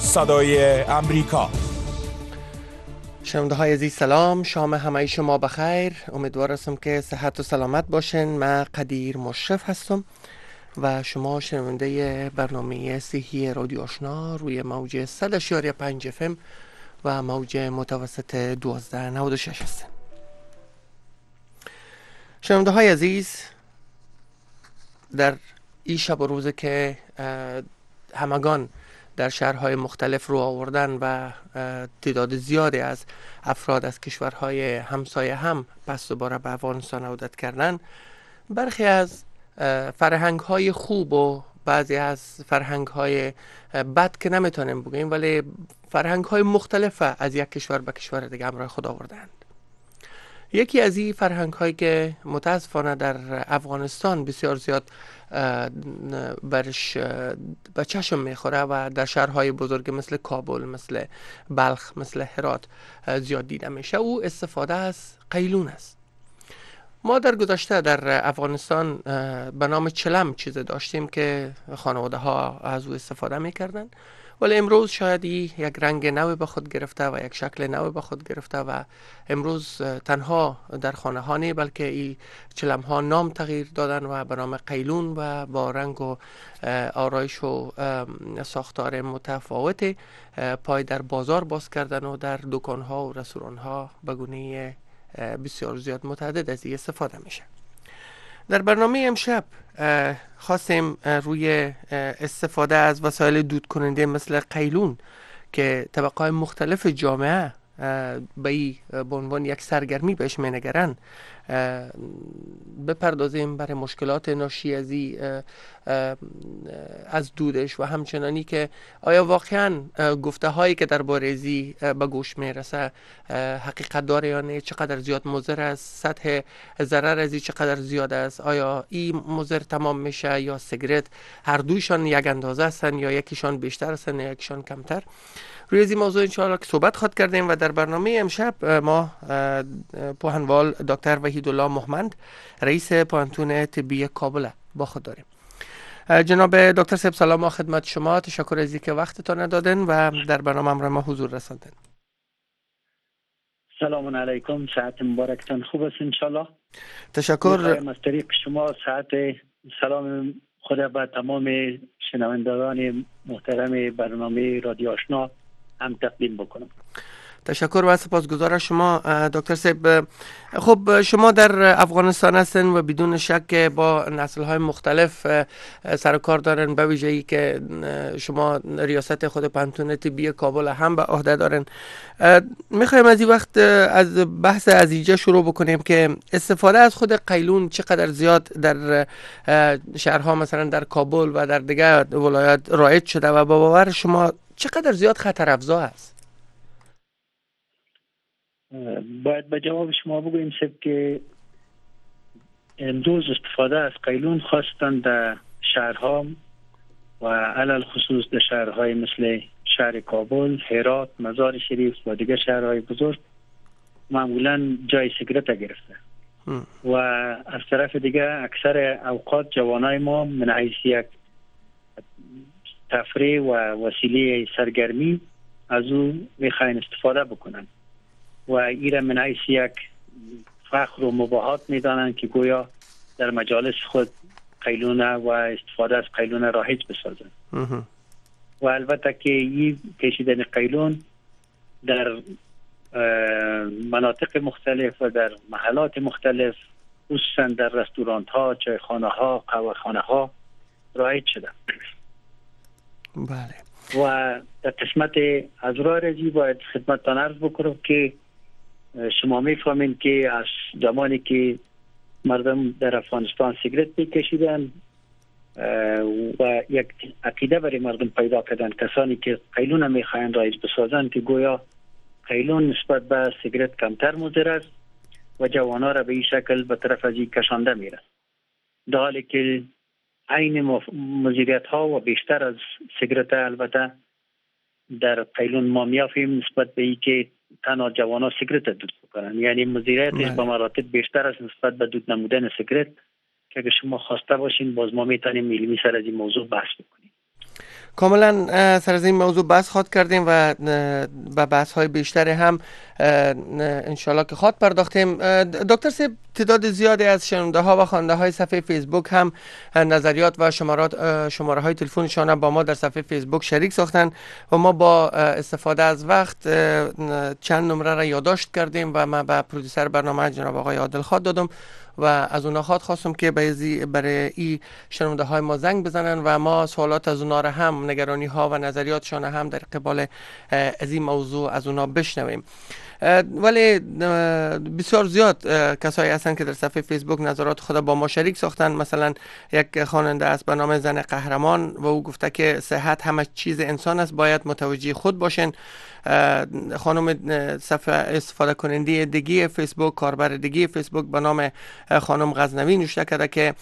صدای امریکا. شنونده های عزیز سلام، شام همه شما بخیر. امیدوار هستم که صحت و سلامت باشین. من قدیر مشرف هستم و شما شنونده برنامه صحی رادیو آشنا روی موج 100.5 FM و موج متوسط 1296 هستین. شنونده های عزیز، در این شب و روزه که همگان در شهرهای مختلف رو آوردن و تعداد زیادی از افراد از کشورهای همسایه هم پس دوباره به افغانستان عودت کردن، برخی از فرهنگ های خوب و بعضی از فرهنگ های بد که نمیتونیم بگیم، ولی فرهنگ های مختلف از یک کشور به کشور دیگه همراه خود آوردند. یکی از این فرهنگ هایی که متاسفانه در افغانستان بسیار زیاد برش به چشم میخوره و در شهرهای بزرگ مثل کابل، مثل بلخ، مثل هرات زیاد دیده میشه، او استفاده از قیلون است. ما در گذشته در افغانستان به نام چلم چیز داشتیم که خانواده ها از او استفاده میکردن، ولی امروز شاید یک رنگ نو به خود گرفته و یک شکل نو به خود گرفته و امروز تنها در خانه ها نه بلکه این چلم ها نام تغییر دادن و به نام قیلون و با رنگ و آرایش و ساختار متفاوت پای در بازار باز کردن و در دکان ها و رستوران ها به گونه بسیار زیاد متعدد از این استفاده میشه. در برنامه امشب خواستیم روی استفاده از وسایل دود کننده مثل قیلون که طبقات مختلف جامعه به عنوان یک سرگرمی بهش مینگرن بپردازیم برای مشکلات ناشی از دودش و همچنانی که آیا واقعا گفته هایی که درباره ازی به گوش میرسه حقیقت داره یا نه، چقدر زیاد مضر است، سطح ضرر ازی چقدر زیاد است، آیا این مضر تمام میشه یا سیگرت، هر دویشان یک اندازه هستن یا یکیشان بیشتر هستن یا یکیشان کمتر. روی این موضوع انشاءالله که صحبت خواهد کردیم و در برنامه امشب ما پوهنوال دکتر وحیدالله محمد رئیس پوهنتون طبی کابل با خود داریم. جناب دکتر صاحب سلام خدمت شما، تشکر از اینکه وقتتون دادن و در برنامه همراه ما حضور رساندن. سلام علیکم، ساعت مبارکتان خوب است انشاءالله. تشکر. از طریق شما ساعت سلام خدا به تمام شنوندگان محترم برنامه رادیو آشنا هم تقدیم بکنم. تشکر و سپاسگزار شما دکتر صاحب. خب شما در افغانستان هستن و بدون شک با نسل‌های مختلف سر و کار دارن، به ویژه‌ای که شما ریاست خود پوهنتون طبی کابل هم به عهده دارن. میخوایم از این وقت از بحث از اینجا شروع بکنیم که استفاده از خود قیلون چقدر زیاد در شهرها مثلا در کابل و در دیگر ولایات رایج شده و با باور شما چقدر زیاد خطر افزا است؟ باید به جواب شما بگویم که امروز استفاده از قیلون خواستن در شهرها و علل خصوص در شهرهای مثل شهر کابل، هرات، مزار شریف و دیگر شهرهای بزرگ معمولا جای سیگرت گرفته و از طرف دیگر اکثر اوقات جوانای ما من حیث یک تفریح و وسیله سرگرمی از او میخواین استفاده بکنن و ایره من حیث یک فخر و مباهات میدانند که گویا در مجالس خود قیلونه و استفاده از قیلونه رایج بسازند. و البته که این کشیدن قیلون در مناطق مختلف و در محلات مختلف خصوصا در رستوران ها، چایخانه ها، قهوه خانه ها رایج شده. بله. و در قسمت از راه رزی باید خدمتتان عرض بکنم که شما میفهمین که از زمانی که مردم در افغانستان سیگرت میکشیدن و یک عقیده برای مردم پیدا کردن کسانی که قیلون میخواین رایج بسازن که گویا قیلون نسبت به سیگرت کمتر مضر است و جوانا را به این شکل به طرف از این کشانده میره، در حالی که عین مضریت ها و بیشتر از سیگرت البته در قیلون ما میافیم نسبت به این که تنها جوانا سیگرت دود بکنن، یعنی مضریتش به مراتب بیشتر است نسبت به دود نمودن سیگرت که اگه شما خواسته باشین باز ما میتونیم علمی سر از این موضوع بحث بکنیم. کاملا سر از این موضوع بحث خواهد کردیم و به بحث های بیشتر هم انشالله که خواهد پرداختیم. دکتر صاحب، تعداد زیادی از شنونده ها و خواننده های صفحه فیسبوک هم نظریات و شماره های تلفنشان با ما در صفحه فیسبوک شریک ساختن و ما با استفاده از وقت چند نمره را یادداشت کردیم و من به پرودوسر برنامه جناب آقای عادل خان دادم و از اونا خواستم که برای این شنونده های ما زنگ بزنن و ما سوالات از اونا را هم، نگرانی ها و نظریاتشان هم در قبال از این موضوع از اونا بشنویم. ولی بسیار زیاد کسایی هستن که در صفحه فیسبوک نظرات خود با ما شریک ساختن. مثلا یک خواننده است به نام زن قهرمان و او گفته که صحت همه چیز انسان است، باید متوجه خود باشین. خانم صفحه استفاده کننده دیگه فیسبوک، کاربر دیگه فیسبوک به نام خانم غزنوی نوشته کرده که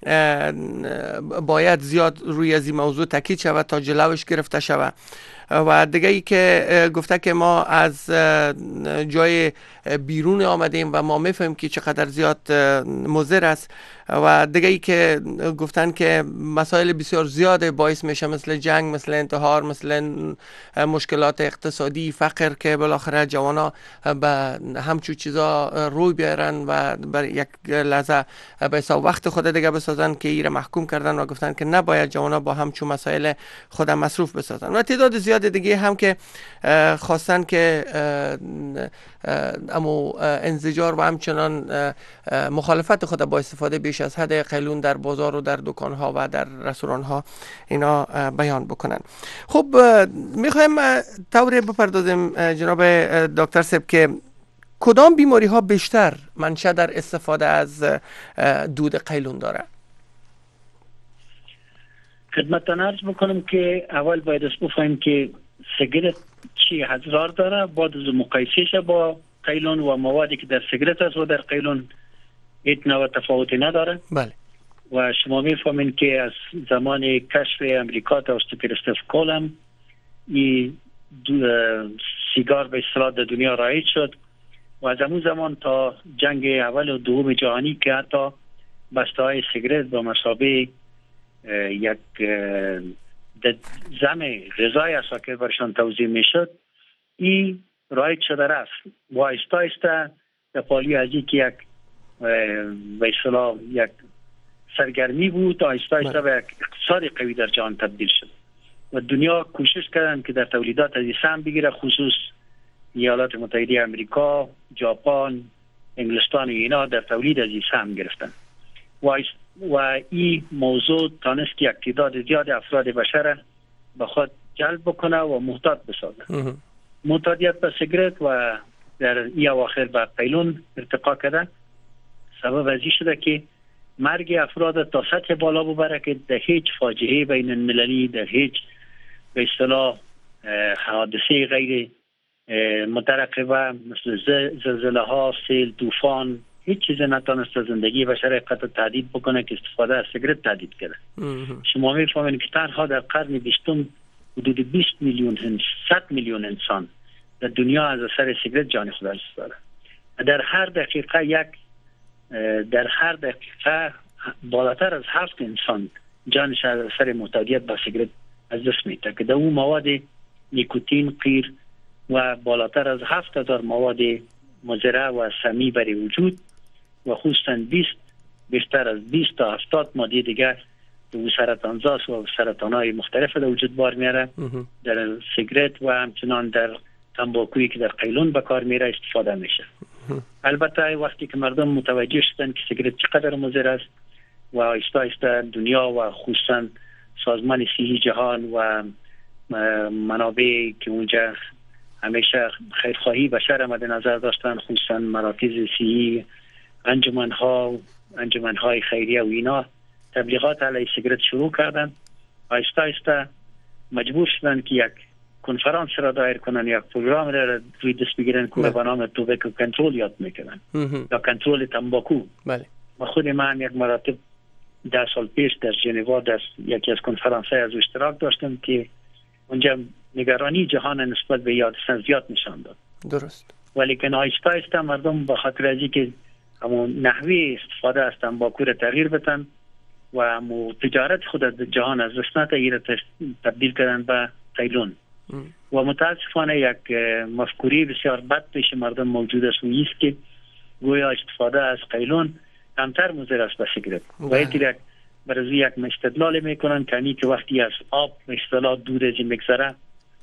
باید زیاد روی از این موضوع تاکید شود تا جلوش گرفته شود. و دیگه ای که گفته که ما از جای بیرون آمدیم و ما میفهمیم که چقدر زیاد مضر است. و دیگه ای که گفتن که مسائل بسیار زیاده باعث میشه، مثل جنگ، مثل انتحار، مثل مشکلات اقتصادی، فقر، که بالاخره جوانا به همچون چیزا روی بیارن و بر یک لحظه به حساب وقت خود دیگه بسازن که ایره محکوم کردن و گفتن که نباید جوانا با همچون مسائل خود مصروف بسازن. و تعداد زیاد دیگه هم که خواستن که امو انزجار و همچنان مخالفت خود با استفاده بیش از حد قیلون در بازار و در دکانها و در رستورانها اینا بیان بکنن. خب میخوایم طوری بپردازیم جناب دکتر صاحب که کدام بیماری ها بیشتر منشأ در استفاده از دود قیلون داره؟ خدمتتان عرض بکنم که اول باید بفهمیم که سیگارت چی اضرار داره، بعد از مقایسهش با قیلون و موادی که در سیگارت است و در قیلون هیچ نوع تفاوتی نداره. بله. و شما میفهمین که از زمان کشف امریکا توسط کریستوف کولم این سیگار به اصطلاح در دنیا رایج شد و از اون زمان تا جنگ اول و دوم جهانی که حتی بسته های سیگارت به مثابه یک زم غذای است که برشان توزیع میشد، این رایج شده رفت و آهسته آهسته در پالی از این که یک به اصطلاح یک سرگرمی بود، آهسته آهسته به یک اقتصاد قوی در جهان تبدیل شد و دنیا کوشش کردن که در تولیدات از این سهم بگیره، خصوص ایالات متحده امریکا، ژاپن، انگلستان و اینا در تولید از این سهم گرفتن و این موضوع تانست که یک تعداد زیاد افراد بشر به خود جلب بکنه و محتاط بسازه. معتادیت به سیگارت و در این اواخر به قیلون ارتقا کرده، سبب از این شده که مرگ افراد تا سطح بالا ببره که در هیچ فاجعه بین المللی، در هیچ به اصطلاح حادثه غیر مترقبه مثل زلزله ها، سیل، طوفان، هیچ چیز نتونست زندگی بشر قطع تهدید بکنه که استفاده از سیگارت تهدید کرده. شما میفهمید که تنها در قرن 20 حدود 20 میلیون 100 میلیون انسان در دنیا از اثر سیگارت جان خود از داره. در هر دقیقه بالاتر از 7 انسان جانش از اثر معتادیت با سیگارت از دست میده که در اون مواد نیکوتین، قیر و بالاتر از 7000 مواد مضر و سمی برای وجود و خصوصا بیشتر از 20 تا 70 ماده دیگر و سرطانزاست و سرطانهای مختلف در وجود بار میاره در سیگارت و همچنان در تنباکویی که در قیلون به کار میره استفاده میشه. البته وقتی که مردم متوجه شدن که سیگارت چقدر مضر است و آهسته آهسته دنیا و خصوصا سازمان صحی جهان و منابع که اونجا همیشه خیرخواهی بشر مد نظر داشتن، خصوصا مراکز صحی، انجمنهای خیریه و اینا تبلیغات علیه سیگارت شروع کردن. آهسته آهسته مجبور شدن که یک کنفرانس را دایر کنن، یک پروگرام را روی دست بگیرن که به نام توباکو کنترل یاد میکنن یا کنترل تنباکو. بله. و خود من یک مراتب 10 سال پیش در ژنوا در یکی از کنفرانس های از اشتراک داشتم که اونجا نگرانی جهان نسبت به یادستن زیاد نشان داد. درست. ولی که آهسته آهسته مردم به خاطر از اینکه همون نحوه استفاده از تنباکو را تغییر بدن و تجارت خود از جهان از دست نتگیره تبدیل کردن به قیلون. و متاسفانه یک مفکوری بسیار بد پیش مردم موجود است و ایست که گویا استفاده از قیلون کمتر مضر است به سیگرت. و یک برای یک استدلال میکنن که وقتی از آب به اصطلاح دود از میگذره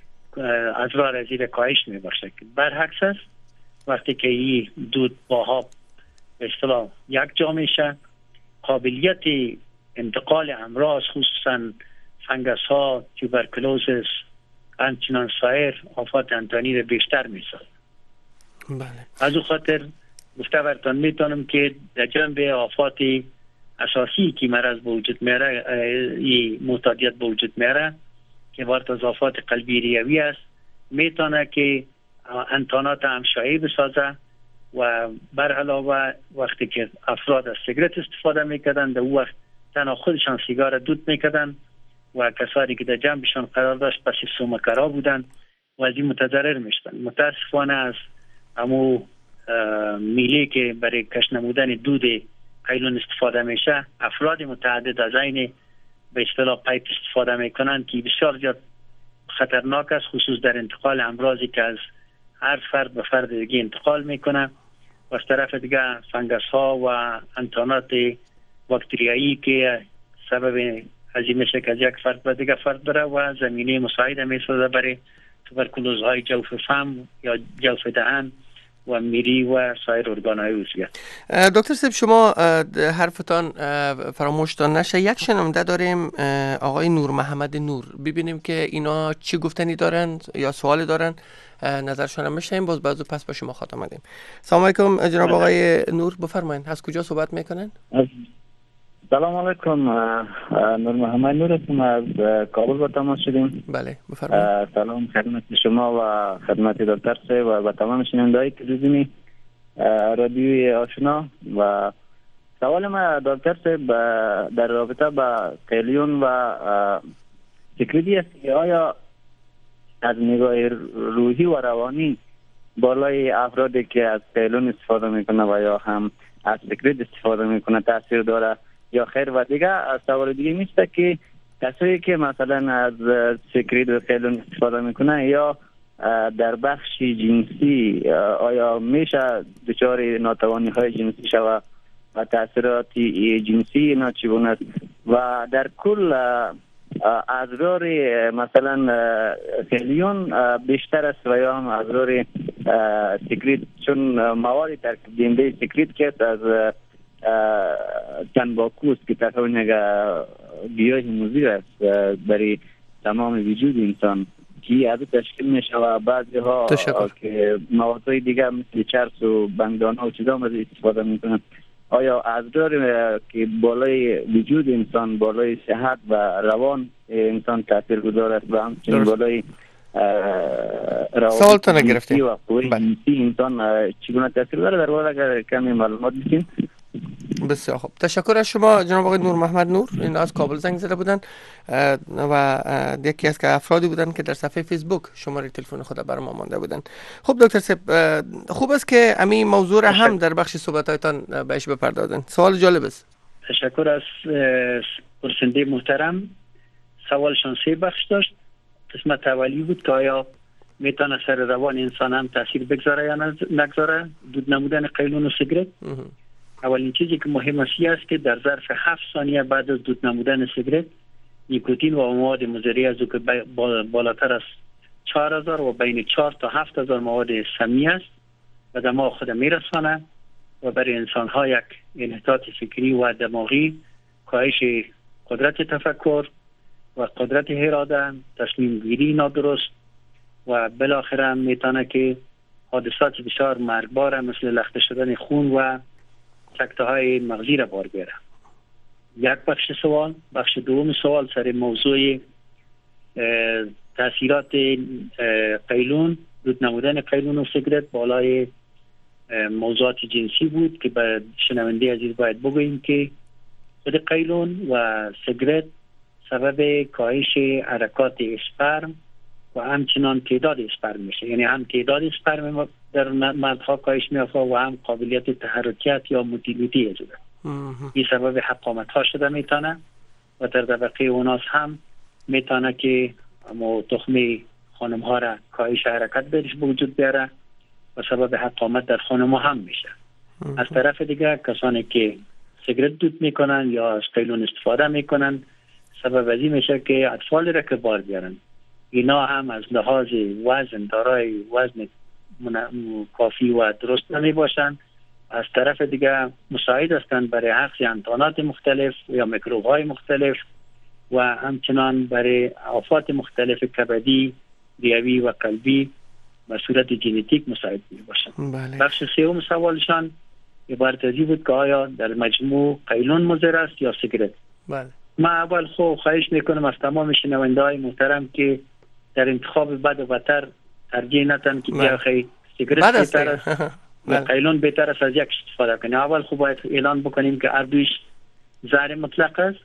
اضرار از این کاهش میبخشه. برعکس است، وقتی که این دود با آب به اصطلاح یک جا میشه، قابلیت انتقال امراض خصوصا فنگس ها، توبرکلوزس، همچنان سایر آفات انتانی را بیشتر میسازه. بله. از او خاطر گفته براتون میتونم که در جنب آفات اساسی که مرض به وجود میاره، این معتادیت به وجود میاره که وارد از آفات قلبی ریوی است، میتونه که انتانات همشایی بسازه و بر علاوه وقتی که افراد از سیگرت استفاده میکردن در وقت تنها خودشان سیگار دود میکردن و کسانی که در جنبشان قرار داشت پس سومکرا بودن و از این متضرر میشدن. متاسفانه از همو میلی که برای کش نمودن دود قیلون استفاده میشه، افراد متعدد از این به اصطلاح پیپ استفاده میکنن که بسیار زیاد خطرناک است، خصوص در انتقال امراضی که از هر فرد به فرد دیگه انتقال میکنه و از طرف دیگه فنگس ها و انتانات باکتریایی که سبب ازی میشه که از یک فرد به دیگه فرد بره و زمینه مساعده میسازه برای توبرکلوز های جوف فم یا جوف دهن و میری و سایر ارگان های عضویت. دکتر صاحب، شما حرفتان فراموشتان نشه. یک شنونده داریم، آقای نور محمد نور. ببینیم که اینا چی گفتنی دارن یا سوالی دارن، نظرشون هم بشنویم، باز بعدو پس با شما خاتم آمدیم. سلام علیکم جناب آقای نور، بفرمایید. از کجا صحبت میکنن؟ سلام علیکم، نور محمد نور هستم، از کابل با تماس شدیم. بله بفرمایید. سلام خدمت شما و خدمت دکتر صاحب و تمام شنونده‌های تلویزیونی رادیوی آشنا. و سوال ما دکتر صاحب در رابطه با قیلون و سیگرت است که آیا از نگاه روحی و روانی بالای افرادی که از قیلون استفاده میکنه و یا هم از سیگرت استفاده میکنه تاثیر داره یا خیر؟ و دیگه سوال دیگه میشه که کسایی که مثلا از سیگرت و قیلون استفاده میکنه یا در بخش جنسی آیا میشه دچار ناتوانی های جنسی شود و تاثیرات جنسی اینا چگونه است؟ و در کل اضرار مثلا قیلون بیشتر است و یا هم اضرار سیگرت، چون مواد ترکیب دهنده سیگرت که از تنباکو است که تقریبا گیاه موزی است برای تمام وجود انسان که از تشکیل میشه و بعضی ها که موادهای دیگه مثل چرس و بنگدانه و چیزا از استفاده میکنن. آیا اضرار که بالای وجود انسان، بالای صحت و روان انسان تاثیر گذار است و همچنین بالای سوالتون نگرفتیم و قوی جنسی انسان چگونه تاثیر داره؟ در واقع اگر کمی معلومات بدین. بسیار خوب، تشکر از شما جناب آقای نور محمد نور. این از کابل زنگ زده بودن و یکی از که افرادی بودن که در صفحه فیسبوک شماره تلفن خود برام مانده بودن. خب دکتر صاحب، خوب است که همین موضوع را هم در بخش صحبت‌هایتان بهش بپردازن. سوال جالب است. تشکر از پرسنده محترم. سوالشان سه بخش داشت. قسمت اولی بود که آیا میتونه سر روان انسان هم تاثیر بگذاره یا نگذاره دود نمودن قیلون و سیگرت؟ اولین چیزی که مهم است که در ظرف 7 ثانیه بعد از دود نمودن سیگرت نیکوتین و مواد مضری از او که بالاتر از 4000 و بین 4 تا 7000 مواد سمی است و دماغ خود میرسانه و برای انسان ها یک انحطاط فکری و دماغی، کاهش قدرت تفکر و قدرت اراده، تصمیم گیری نادرست و بالاخره میتونه که حادثات بسیار مرگبار مثل لخته شدن خون و سکته های مغزی را بار بیاره. یک بخش سوال. بخش دوم سوال سر موضوع تاثیرات قیلون، دود نمودن قیلون و سیگرت بالای موضوعات جنسی بود که به شنونده عزیز باید بگوییم که خود قیلون و سیگرت سبب کاهش حرکات اسپرم و همچنان تعداد اسپرم میشه، یعنی هم تعداد اسپرم در مردها کاهش میافته و هم قابلیت تحرکات یا موتیلیتی از این سبب حقامت ها شده میتونه و در طبقه اوناس هم میتونه که تخمی خانم ها را کاهش حرکت برش به وجود بیاره و سبب حقامت در خانم ها هم میشه. از طرف دیگه کسانی که سیگرت دود میکنن یا از قیلون استفاده میکنن سبب ازی میشه که اطفال را که بار بیارن. اینا هم از لحاظ وزن دارای وزن کافی و درست نمی باشن. از طرف دیگه مساعد هستند برای حفظ انتانات مختلف یا میکروب های مختلف و همچنان برای آفات مختلف کبدی، ریوی و قلبی به صورت ژنتیک مساعد می باشند. بخش سوم سوالشان عبارت ازی بود که آیا در مجموع قیلون مضر است یا سیگرت؟ بله. ما اول خواهش میکنم از تمام شنونده های محترم که در انتخاب بد و بدتر ترجیح ندن که بیا خیلی سیگرت بهتر است یا قیلون بهتر است از یک استفاده کنیم. اول باید اعلان بکنیم که هر دویش زهر مطلق است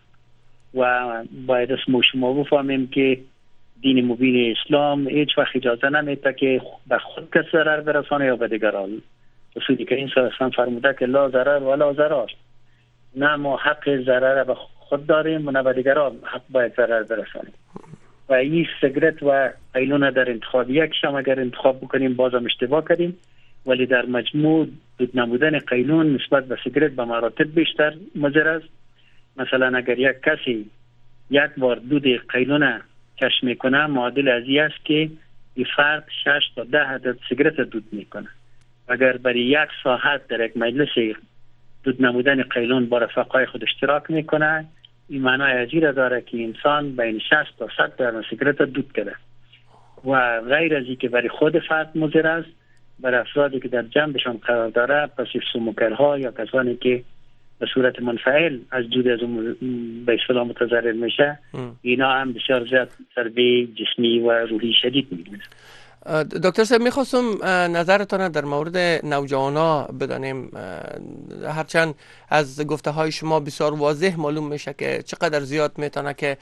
و باید اسم شما بفهمیم که دین مبین اسلام هیچ وقت اجازه نمیده که به خود کس ضرر برسانه یا به دیگران. رسول کریم صلی الله علیه و آله فرموده که لا ضرر ولا ضرار. نه ما حق ضرر به خود داریم و نه به دیگران حق باید ضرر برسانیم. و این سیگرت و قیلون در انتخاب یکشم اگر انتخاب بکنیم بازم اشتباه کردیم، ولی در مجموع دود نمودن قیلون نسبت به سیگرت به مراتب بیشتر مضر است. مثلا اگر یک کسی یک بار دود قیلون کشف میکنه معادل از این است که این فرد 6 تا 10 عدد سیگرت دود میکنه. اگر برای یک ساعت در یک مجلس دود نمودن قیلون با رفقای خود اشتراک میکنه، این معنای عجیره داره که انسان بین 60 تا 100 تا سیگرت دود کرده و غیر از این که برای خود فرد مضر است، برای افرادی که در جنبشان قرار داره پس سموکرها یا کسانی که به صورت منفعل از دود از به اصطلاح متضرر میشه، اینا هم بسیار زیاد ضربه جسمی و روحی شدید میبینه. دکتر صاحب میخواستم نظرتان در مورد نوجوانا بدانیم. هرچند از گفته های شما بسیار واضح معلوم میشه که چقدر زیاد میتونه که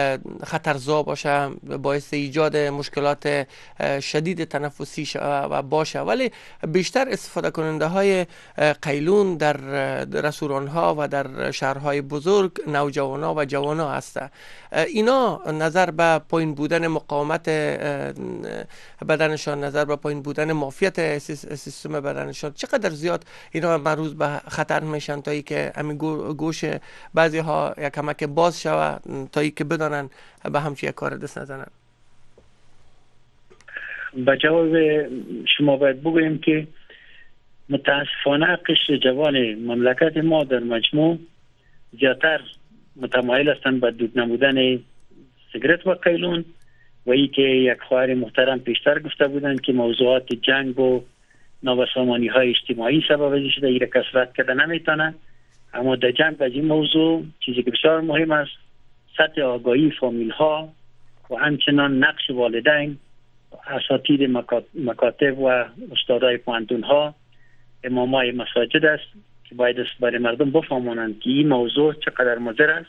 خطرزا باشه، باعث ایجاد مشکلات شدید تنفسی و باشه، ولی بیشتر استفاده کننده های قیلون در رستوران ها و در شهرهای بزرگ نوجوانا و جوانا هستند. اینا نظر به پایین بودن مقاومت بدنشان، نظر به پایین بودن معافیت سیستم بدنشان، چقدر زیاد اینا معرض به خطر میشن تا ای که همین گوش بعضی ها یک کمک باز شوه تا ای که بدانن به همچین یک کار دست نزنن؟ با جواب شما باید بگویم که متاسفانه قشر جوان مملکت ما در مجموع زیادتر متمایل هستند به دود نمودن سیگرت و قیلون و ای که یک خواهر محترم پیشتر گفته بودند که موضوعات جنگ و نابسامانی های اجتماعی سبب ازی شده ایره کسرت کرده نمیتونه. اما در جنگ از این موضوع چیزی که بسیار مهم است سطح آگاهی فامیل ها و همچنان نقش والدین، اساتید مکاتب و استادای پوهنتون ها، امامای مساجد است که باید برای مردم بفهمونند که این موضوع چقدر مضر است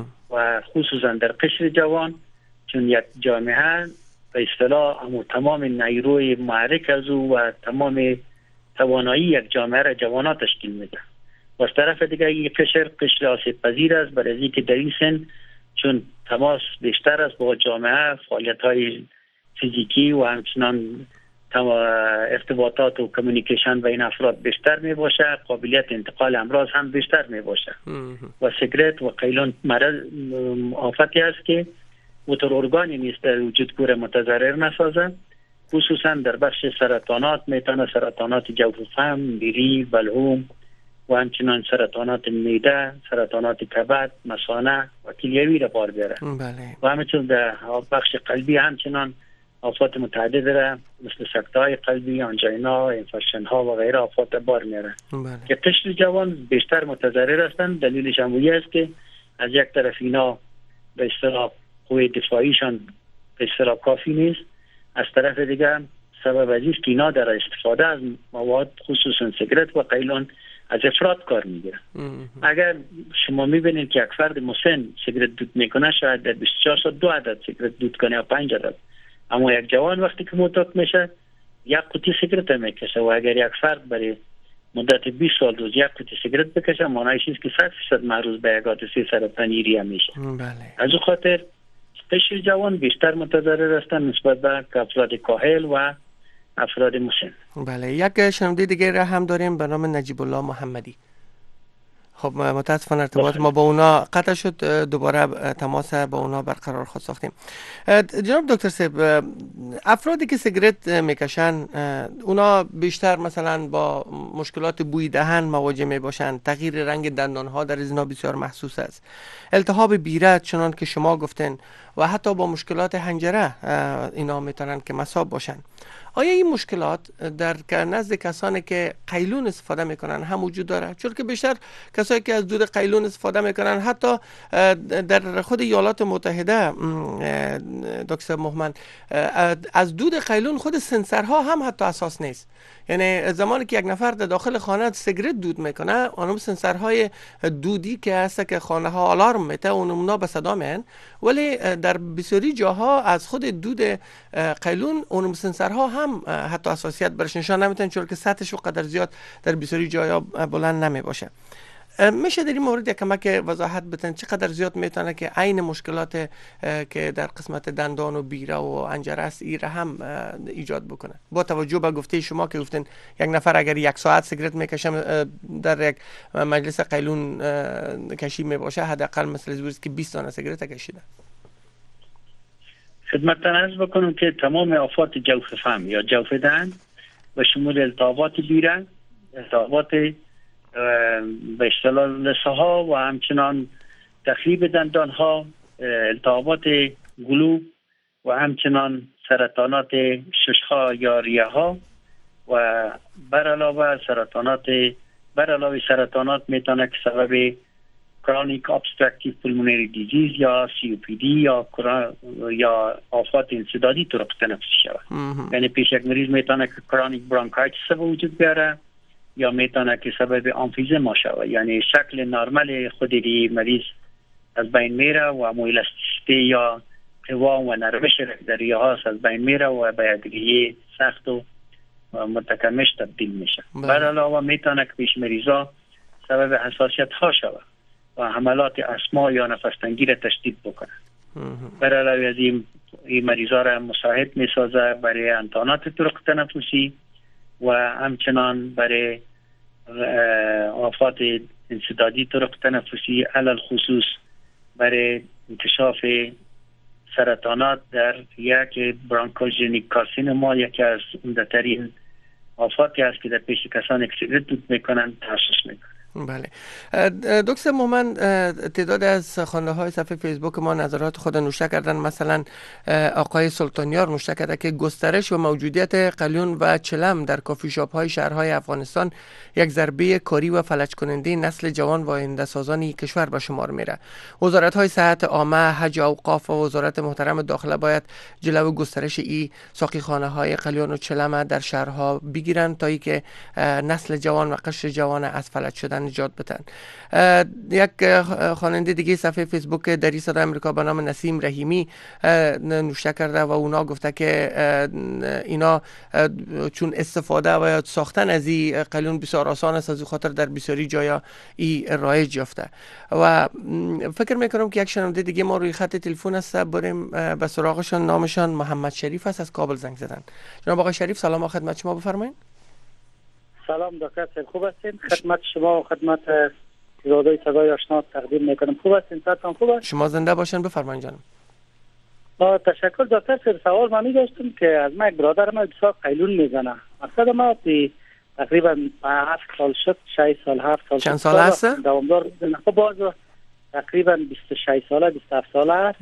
و خصوصا در قشر جوان، چون یک جامعه به اصطلاح تمام نیروی محرک از او و تمام توانایی یک جامعه را جوانان تشکیل میده. و از طرف دیگه این قشر آسیب پذیر است برای اینکه در این سن چون تماس بیشتر است با جامعه، فعالیت های فیزیکی و همچنان ارتباطات و کمیونیکیشن بین افراد بیشتر می باشه، قابلیت انتقال امراض هم بیشتر می باشه و سیگرت و قیلون مرض آفتی است که موتور ارگانی نیست در وجود کور متضرر نسازه. خصوصا در بخش سرطانات میتونه سرطانات جوف فم، بیری، بلعوم و همچنان سرطانات معده، سرطانات کبد، مثانه و کلیوی را بار بیاره. و همچنان در بخش قلبی همچنان آفات متعدد را مثل سکته‌های قلبی، آنژینا، انفکشن ها و غیره آفات بار میاره که قشر جوان بیشتر متضرر هستند. دلیلش هم است که از یک طرف اینا به اصطلاح قوه دفاعیشان به اصطلاح کافی نیست، از طرف دیگه سبب ازیست که اینا در استفاده از مواد خصوصا سیگرت و قیلون از افراد کار میگیره. اگر شما میبینید که یک فرد مسن سیگرت دود میکنه شاید در 24 ساعت 2 عدد سیگرت دود کنه یا 5 عدد، اما یک جوان وقتی که معتاد میشه یک قطعه سیگرت میکشه و اگر یک فرد برای مدت 20 سال روز یک قطعه سیگرت بکشه معنیش است که 100% معرض به یک حادثه سرطانی ریه میشه. بله. از او خاطر قشر جوان بیشتر متضرر هستند نسبت به افراد کاهل و افراد مسن. بله. یک شنونده دیگه را هم داریم به نام نجیب الله محمدی. خب متاسفانه ارتباط ما با اونا قطع شد، دوباره تماس با اونا برقرار خود ساختیم. جناب دکتر صاحب، افرادی که سیگرت میکشن اونا بیشتر مثلا با مشکلات بوی دهن مواجه می باشن، تغییر رنگ دندان ها در اینا بسیار محسوس است، التهاب بیره چنان که شما گفتین و حتی با مشکلات حنجره اینا میتونن که مصاب باشن. آیا این مشکلات در نزد کسانی که قیلون استفاده میکنن هم وجود داره؟ چون که بیشتر کسایی که از دود قیلون استفاده میکنن حتی در خود ایالات متحده دکتر محمد از دود قیلون خود سنسرها هم حتی اساس نیست. یعنی زمانی که یک نفر در داخل خانه سیگرت دود میکنه اونم سنسرهای دودی که هست که خانه ها آلارم میته اونم به صدا میان، ولی در بسیاری جاها از خود دود قیلون اونم سنسرها هم حتی حساسیت برش نشان نمیتن چون که سطحش قدر زیاد در بسیاری جاها بلند نمی باشه. میشه در این مورد یک کمک وضاحت بدن چقدر زیاد میتونه که عین مشکلات که در قسمت دندان و بیره و حنجره است ایره هم ایجاد بکنه، با توجه به گفته شما که گفتین یک نفر اگر 1 ساعت سیگرت میکشه در یک مجلس قیلون کشی میباشه حداقل مثل زوریست که 20 دانه سیگرت کشیده. خدمتتان عرض بکنم که تمام آفات جوف فم یا جوف دهن به شمول التهابات بیره، التهابات به اصطلاح لثه ها و همچنان تخریب دندان ها، التهابات گلو و همچنان سرطانات ششها یا ریه ها و بر علاوه سرطانات میتونه که سبب کرونیک ابستراکتیو پولمونری دیزیز یا COPD یا آفات انسدادی طرق تنفسی شود. یعنی پیش یک مریض میتونه که کرونیک برانکایتس به وجود بیاره یا میتونه که سبب امفیزما شود، یعنی شکل نرمال خود مریض از بین میره و مویلاستیسیته یا قوا و نرمش در ریه ها از بین میره و به یک سخت و متکمش تبدیل میشه. بر علاوه میتونه که پیش مریضا سبب حساسیت ها شود و حملات اسما یا نفس تنگی را تشدید بکنه. بر علاوه از این مریضا را مساعد میسازه برای انتانات طرق تنفسی و همچنان برای آفات انسدادی طرق تنفسی، علل خصوص برای انکشاف سرطانات در یک برانکوژنیک کارسینوما، یکی از عمده‌ترین آفاتی است که در پیش کسانی که سیگرت دود میکنن تشخیص میکنن. بله. دکتر مومن، تعداد از خواننده های صفحه فیسبوک ما نظرات خود نوشته کردن. مثلا آقای سلطانیار نوشته کرده که گسترش و موجودیت قلیون و چلم در کافی شاپ های شهرهای افغانستان یک ضربه کاری و فلج کننده نسل جوان و آینده سازان کشور به شمار میره. وزارت های صحت عامه، حج، اوقاف و وزارت محترم داخله باید جلو گسترش این ساقی خانه های قلیون و چلم در شهرها بگیرن تا اینکه نسل جوان و قشر جوان از فلج شدن نجات بدن. یک خواننده دیگه صفحه فیسبوک دری صدای آمریکا به نام نسیم رحیمی نوشته کرده و اونا گفته که اینا چون استفاده و ساختن از این قلیون بسیار آسان است، از خاطر در بسیاری جایا این رایج یافته. و فکر میکنم که یک شنونده دیگه ما روی خط تلفن است، بریم به سراغشون. نامشان محمد شریف است، از کابل زنگ زدن. جناب آقای شریف سلام خدمت شما، بفرمایید. سلام دکتر صاحب، خوب هستین؟ خدمت شما و خدمت رادیوی صدای آشنا تقدیم میکنم. خوب هستین؟ صحتتان خوب است؟ شما زنده باشین، بفرمایید جانم. تشکر دکتر صاحب. سوال من داشتم که از من برادر من بسیار قیلون میزنه. مقصد ما تقریبا 7 سال شد، 6 سال 7 سال. چند سال هست؟ دوامدار میزنه. خب باز تقریبا 26 ساله 27 ساله است.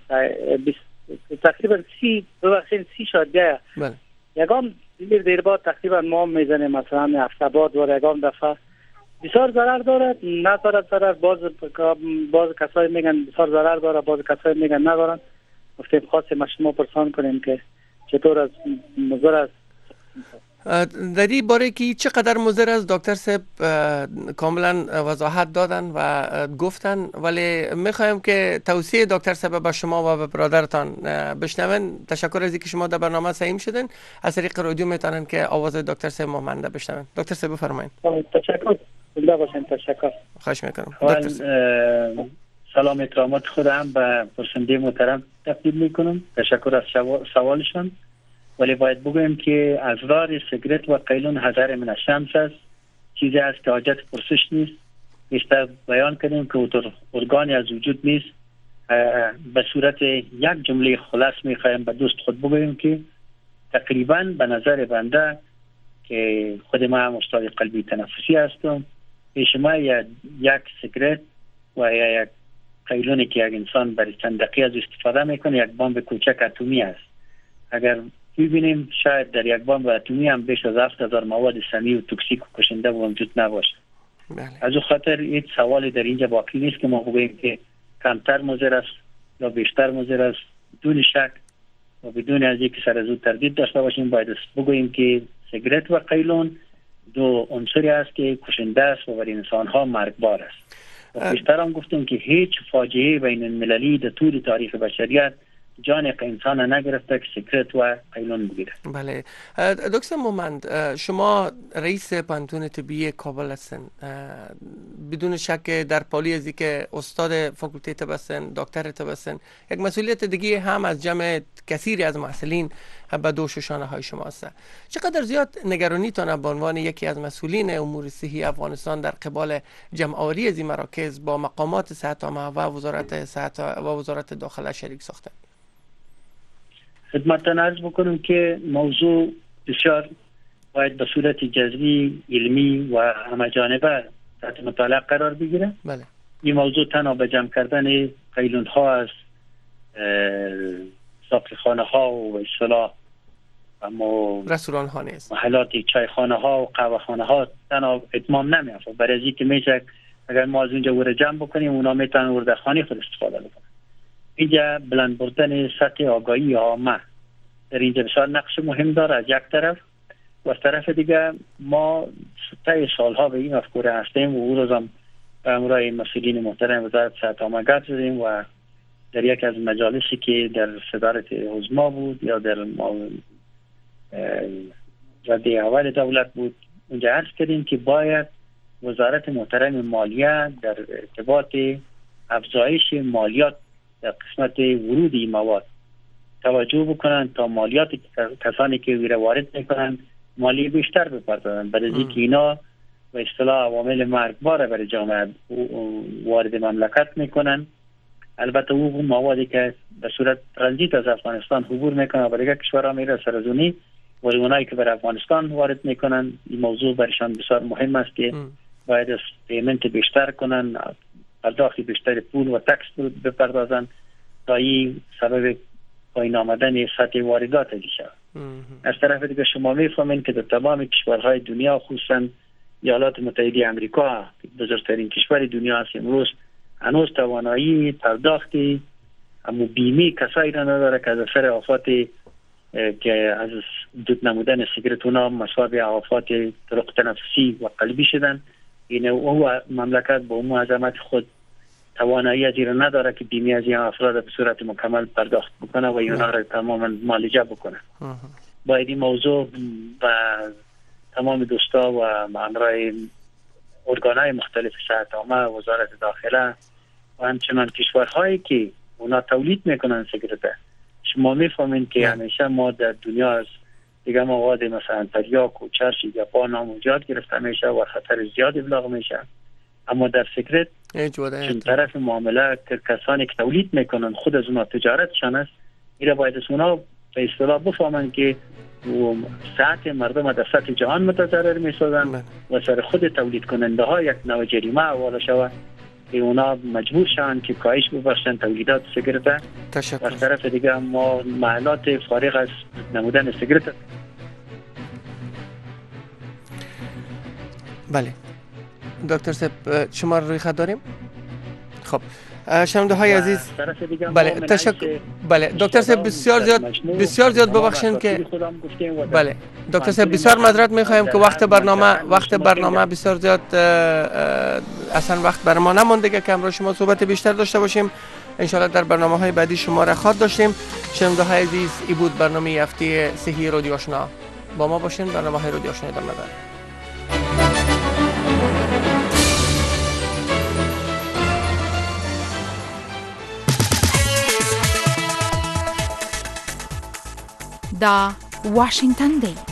تقریبا 30 شد گه. بله. یگان دیر بعد تقریبا ما میزنیم، مثلا هفته بعد و یگان دفعه. بسیار ضرر داره، نداره ضرر. باز کسایی میگن بسیار ضرر داره، باز کسایی میگن ندارن. گفتیم خواستیم شما پرسان کنیم که چطور از مضر است. در این باره که چقدر مضر است دکتر صاحب کاملا وضاحت دادن و گفتن، ولی میخوایم که توصیه دکتر صاحب به شما و به برادرتان بشنون. تشکر از اینکه شما در برنامه سهیم شدین. از طریق رادیو میتونن که آواز دکتر صاحب ماننده بشنون. دکتر صاحب بفرمایید. تشکر. زنده باشین. تشکر. خواهش میکنم. سلام احترامات خودم به پرسنده محترم تقدیم میکنم. تشکر از سوالشان. ولی باید بگویم که اضرار سیگرت و قیلون حذر من الشمس است. چیزی است که حاجت پرسش نیست. بیشتر بیان کنیم که ارگانی از وجود نیست. به صورت یک جمله خلاص میخوایم به دوست خود بگویم که تقریبا به نظر بنده که خود ما هم استاد قلبی تنفسی هستم، پیش ما یک سیگرت و یک قیلونی که یک انسان برای چند دقیقه از استفاده میکنه یک بمب کوچک اتمی است. اگر ببینیم شاید در یک بمب اتمی هم بیش از 7000 مواد سمی و توکسیک و کشنده وجود نباشه. از او خاطر هیچ سوالی در اینجا باقی نیست که ما بگوییم که کمتر مضر است یا بیشتر مضر است. بدون شک و بدون از اینکه سر از او تردید داشته باشیم باید بگوییم که سیگرت و قیلون دو عنصری است که کشنده است و برای انسان ها مرگبار است. و بیشتر هم گفتیم که هیچ فاجعه بین المللی در طول تاریخ بشریت جان انسان نگرفته که سیگرت و قیلون بگیره. بله دکتر مومند، شما رئیس پانتون طبی کابل هستن. بدون شک در پالی از که استاد فاکولته طب هستن، دکتر طب هستن، یک مسئولیت دیگه هم از جمع کثیری از محصلین به دوش شانه های شما است. چقدر زیاد نگرانیتان به عنوان یکی از مسئولین امور صحی افغانستان در قبال جمع آوری از این مراکز با مقامات صحت عامه و وزارت صحت و وزارت داخله شریک ساختن؟ خدمتتان عرض بکنم که موضوع بسیار باید به صورت جذری، علمی و همه جانبه تحت مطالعه قرار بگیره. بله. این موضوع تنها به جمع کردن قیلون ها از ساقیخانه ها و اصطلاح رستوران ها نیست، محلات چای خانه ها و قهوه خانه ها تنها اتمام نمیافته. برای از اینکه میشه اگر ما از اونجا ور جمع بکنیم اونا میتونن ورده خانه خود استفاده بکنن. اینجا بلند بردن سطح آگاهی عامه در اینجا بسیار نقش مهم داره از یک طرف، و از طرف دیگه ما طی سالها به این افکار هستیم و او روز هم به همراه مسئولین محترم وزارت صحت عامه گپ زدیم و در یک از مجالسی که در صدارت حزما بود یا در رده اول دولت بود اونجا عرض کردیم که باید وزارت محترم مالیه در ارتباط افزایش مالیات در قسمت ورود این مواد توجه بکنن تا مالیات کسانی که ویره وارد میکنن مالی بیشتر بپردازن، برای اینکه اینا به اصطلاح عوامل مرگبار برای جامعه وارد مملکت میکنن. البته اون موادی که به صورت ترانزیت از افغانستان عبور میکنن و دیگه کشورها میره سرزونی، ولی اونایی که بر افغانستان وارد میکنن این موضوع برشان بسیار مهم است که باید از پیمنت بیشتر کنن، پرداخت بیشتر پول و تکس بپردازن تا این سبب پایین آمدن سطح واردات دیشه. از طرف دیگه شما میفهمین که در تمام کشورهای دنیا خصوصا ایالات متحده آمریکا بزرگترین کشور دنیا است امروز هنوز توانایی پرداختی اما بیمه کسایی را نداره که از اثر آفات که از دود نمودن سیگرت اونا مصاب آفات طرق تنفسی و قلبی شدن. این او مملکت با اون عظمت خود توانایی از این نداره که بیمه از این افراد به صورت مکمل پرداخت بکنه و اینا را تماما معالجه بکنه. باید این موضوع با تمام دوستا و همراه ارگانهای مختلف صحت عامه، وزارت داخله و همچنان کشورهایی که اونا تولید میکنن سیگرت، شما میفهمین که همیشه ما در دنیا از دیگه مواد مثلا تریاک و چرش یا پان هم زیاد گرفته میشه و خطر زیاد ابلاغ میشه، اما در سیگرت چون طرف معامله که کسانی که تولید میکنن خود از اونا تجارتشان است، ایره باید از اونا به اصطلاح بفهمن که صحت مردم در سطح جهان متضرر میسازن و سر خود تولید کننده ها یک نوع جریمه حواله شود که اونا مجبور شوند که کاهش ببخشن تولیدات سیگرت. و از طرف دیگه ما محلات فارغ از نمودن سیگرت. بله دکتر صاحب شما روی خط داریم؟ خب شنونده های عزیز، بله تشکر. بله دکتر صاحب بسیار زیاد ببخشید که بله دکتر صاحب بسیار معذرت میخوایم که وقت برنامه بسیار زیاد اصلا وقت بر ما نمونده که همراه شما صحبت بیشتر داشته باشیم. انشالله در برنامه‌های بعدی شما را خواهد داشتیم. شنونده های عزیز، این بود برنامه هفته صحی رادیو آشنا. با ما باشین، برنامه‌های رادیو آشنا ادامه داره. دا واشنگتن دی